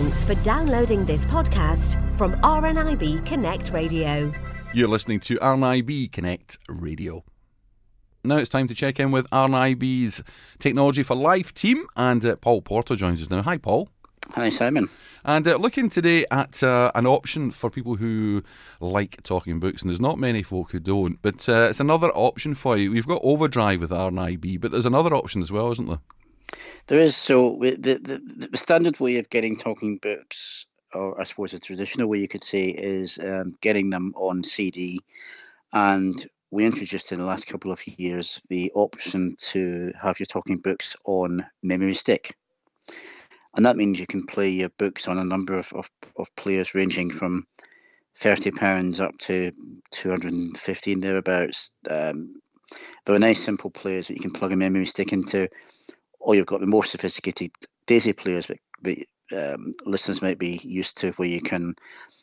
Thanks for downloading this podcast from RNIB Connect Radio. You're listening to RNIB Connect Radio. Now it's time to check in with RNIB's Technology for Life team, and Paul Porter joins us now. Hi, Paul. Hi, Simon. And looking today at an option for people who like talking books, and there's not many folk who don't, but it's another option for you. We've got Overdrive with RNIB, but there's another option as well, isn't there? There is. So the standard way of getting talking books, or I suppose a traditional way you could say, is getting them on CD. And we introduced in the last couple of years the option to have your talking books on memory stick. And that means you can play your books on a number of players ranging from £30 up to 215 thereabouts. They're nice simple players that you can plug a memory stick into. Or you've got the more sophisticated DAISY players that listeners might be used to, where you can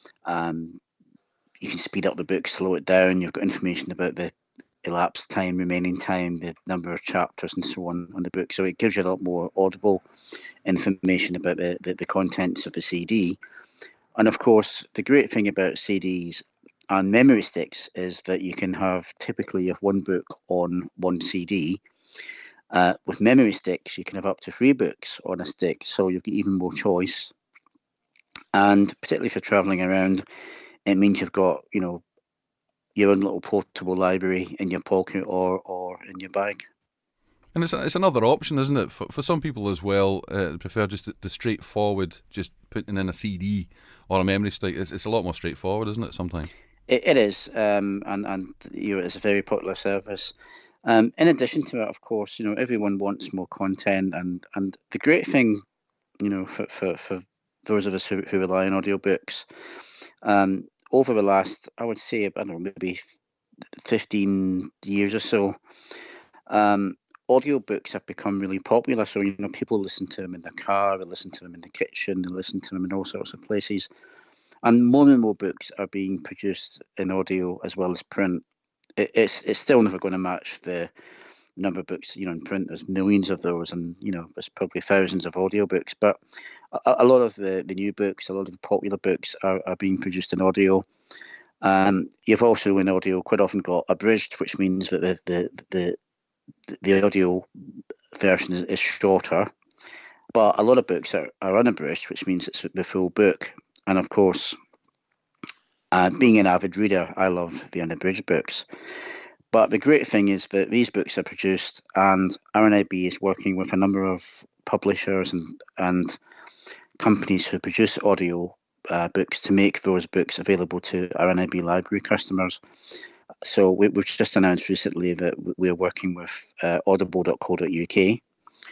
speed up the book, slow it down. You've got information about the elapsed time, remaining time, the number of chapters and so on the book. So it gives you a lot more audible information about the contents of the CD. And of course, the great thing about CDs and memory sticks is that you can have typically one book on one CD. With memory sticks, you can have up to 3 books on a stick, so you've got even more choice. And particularly for travelling around, it means you've got, your own little portable library in your pocket or in your bag. And it's another option, isn't it? For some people as well, prefer just the straightforward, just putting in a CD or a memory stick. It's a lot more straightforward, isn't it, sometimes? It is, and it's a very popular service. In addition to that, of course, everyone wants more content, and the great thing, for those of us who rely on audiobooks, over the last, I would say, I don't know, maybe 15 years or so, audiobooks have become really popular. So, people listen to them in their car, they listen to them in the kitchen, they listen to them in all sorts of places. And more books are being produced in audio as well as print. It's still never going to match the number of books, in print. There's millions of those, and, there's probably thousands of audiobooks. But a lot of the new books, a lot of the popular books are being produced in audio. You've also in audio quite often got abridged, which means that the audio version is shorter. But a lot of books are unabridged, which means it's the full book. And of course, being an avid reader, I love the unabridged books. But the great thing is that these books are produced, and RNIB is working with a number of publishers and companies who produce audio books to make those books available to RNIB library customers. So we've just announced recently that we're working with audible.co.uk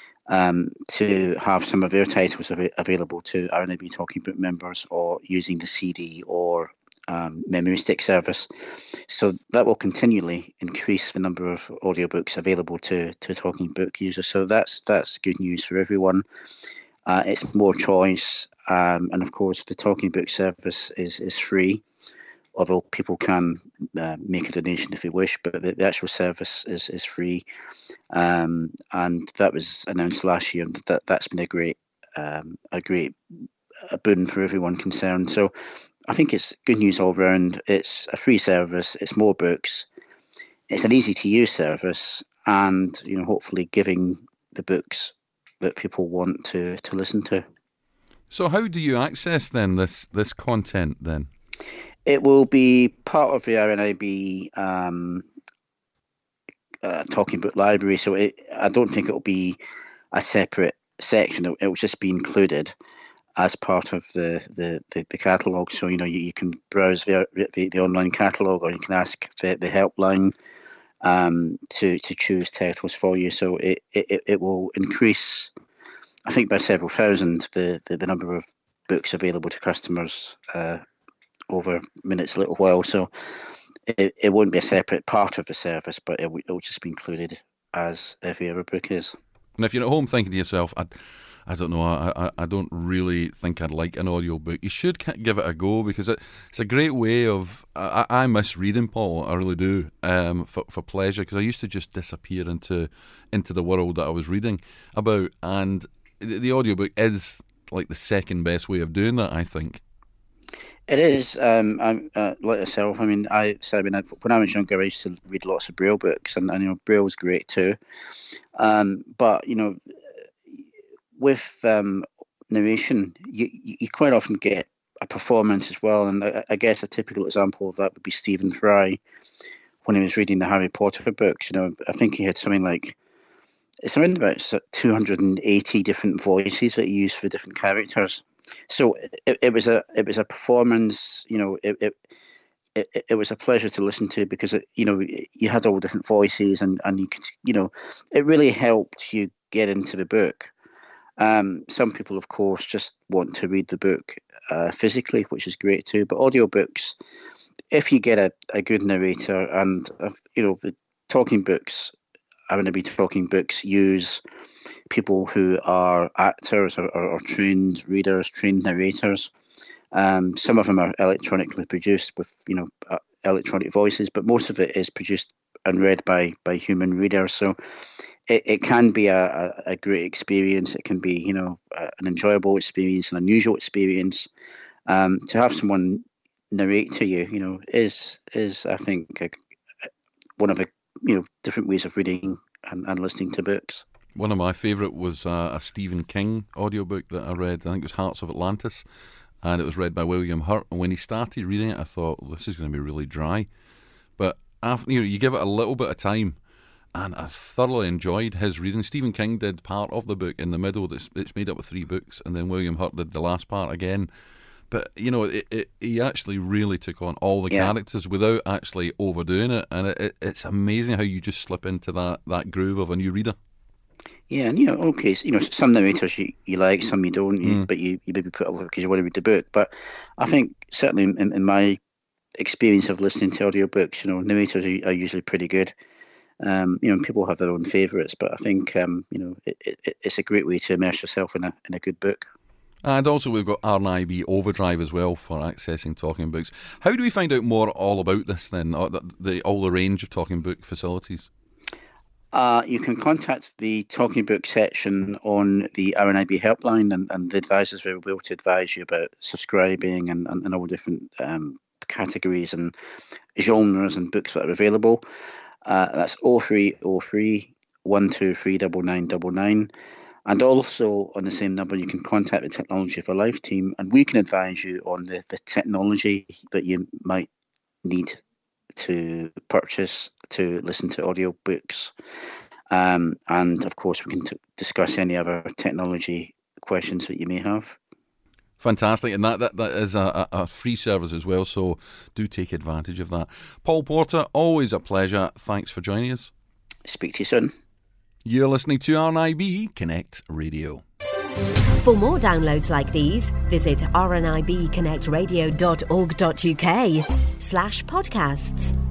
to have some of their titles available to RNIB Talking Book members, or using the CD or memory stick service. So that will continually increase the number of audiobooks available to Talking Book users. So that's good news for everyone. It's more choice, and of course the Talking Book service is free, although people can make a donation if they wish, but the actual service is free. And that was announced last year, and that's been a great boon for everyone concerned. So I think it's good news all round. It's a free service, it's more books, it's an easy to use service, and hopefully giving the books that people want to listen to. So how do you access then this content then? It will be part of the RNIB Talking Book library, so I don't think it will be a separate section. It will just be included as part of the catalogue. So you can browse the online catalogue, or you can ask the helpline to choose titles for you. So it will increase, I think, by several thousand the number of books available to customers over minutes, a little while. So it won't be a separate part of the service, but it will just be included as every other book is. And if you're at home thinking to yourself, I don't know, I don't really think I'd like an audiobook, you should give it a go, because it's a great way of, I miss reading, Paul, I really do, for pleasure, because I used to just disappear into the world that I was reading about, and the audiobook is like the second best way of doing that, I think. It is. I'm like yourself. I mean, when I was younger, I used to read lots of Braille books, and you know, Braille's great too. But you know, with narration, you quite often get a performance as well. And I guess a typical example of that would be Stephen Fry when he was reading the Harry Potter books. You know, I think he had something around about 280 different voices that he used for different characters. So it was a performance. You know, it was a pleasure to listen to, because you know, you had all different voices, and you could, you know, it really helped you get into the book. Some people, of course, just want to read the book physically, which is great too. But audiobooks, if you get a good narrator, and you know, the talking books, talking books use people who are actors or trained readers, trained narrators. Some of them are electronically produced with, you know, electronic voices, but most of it is produced and read by human readers. So it can be a great experience. It can be, you know, an enjoyable experience, an unusual experience. To have someone narrate to you, you know, is I think one of the, you know, different ways of reading and listening to books. One of my favourite was a Stephen King audiobook that I read. I think it was Hearts of Atlantis, and it was read by William Hurt. And when he started reading it, I thought, well, this is going to be really dry. But after, you know, you give it a little bit of time, and I thoroughly enjoyed his reading. Stephen King did part of the book in the middle. It's made up of 3 books, and then William Hurt did the last part again. But, you know, he actually really took on all the characters without actually overdoing it. And it's amazing how you just slip into that groove of a new reader. Yeah, and you know, okay, so, you know, some narrators you like, some you don't, but you maybe put up because you want to read the book. But I think certainly in my experience of listening to audiobooks, you know, narrators are usually pretty good. You know, people have their own favourites, but I think you know, it's a great way to immerse yourself in a good book. And also we've got RNIB Overdrive as well for accessing talking books. How do we find out more all about this then, all the range of talking book facilities? You can contact the talking book section on the RNIB helpline, and the advisors will be able to advise you about subscribing and all different categories and genres and books that are available. That's 0303 123 9999. And also on the same number, you can contact the Technology for Life team, and we can advise you on the technology that you might need to purchase to listen to audiobooks. And of course, we can discuss any other technology questions that you may have. Fantastic, and that is a free service as well, so do take advantage of that. Paul Porter, always a pleasure. Thanks for joining us. Speak to you soon. You're listening to RNIB Connect Radio. For more downloads like these, visit rnibconnectradio.org.uk/podcasts.